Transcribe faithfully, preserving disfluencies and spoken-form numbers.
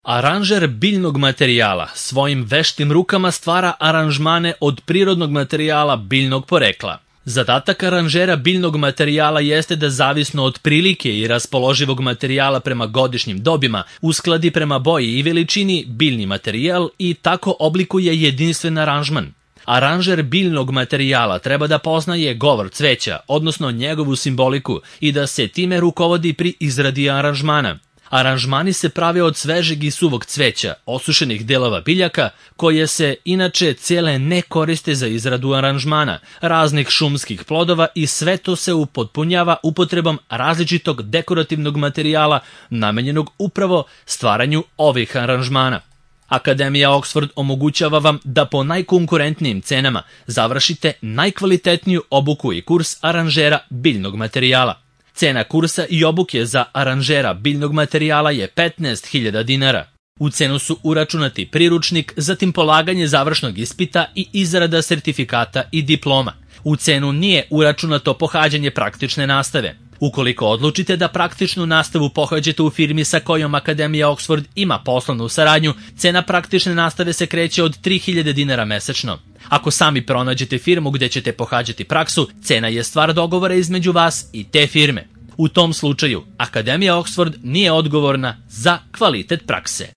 Aranžer biljnog materijala svojim veštim rukama stvara aranžmane od prirodnog materijala biljnog porekla. Zadatak aranžera biljnog materijala jeste da zavisno od prilike i raspoloživog materijala prema godišnjim dobima uskladi prema boji i veličini biljni materijal i tako oblikuje jedinstven aranžman. Aranžer biljnog materijala treba da poznaje govor cveća, odnosno njegovu simboliku, i da se time rukovodi pri izradi aranžmana. Aranžmani se prave od svežeg i suvog cveća, osušenih delova biljaka, koje se inače cele ne koriste za izradu aranžmana, raznih šumskih plodova i sve to se upotpunjava upotrebom različitog dekorativnog materijala namenjenog upravo stvaranju ovih aranžmana. Akademija Oxford omogućava vam da po najkonkurentnijim cenama završite najkvalitetniju obuku i kurs aranžera biljnog materijala. Cena kursa i obuke za aranžera biljnog materijala je petnaest hiljada dinara. U cenu su uračunati priručnik, zatim polaganje završnog ispita i izrada sertifikata i diploma. U cenu nije uračunato pohađanje praktične nastave. Ukoliko odlučite da praktičnu nastavu pohađate u firmi sa kojom Akademija Oxford ima poslovnu saradnju, cena praktične nastave se kreće od tri hiljade dinara mesečno. Ako sami pronađete firmu gde ćete pohađati praksu, cena je stvar dogovora između vas i te firme. U tom slučaju, Akademija Oxford nije odgovorna za kvalitet prakse.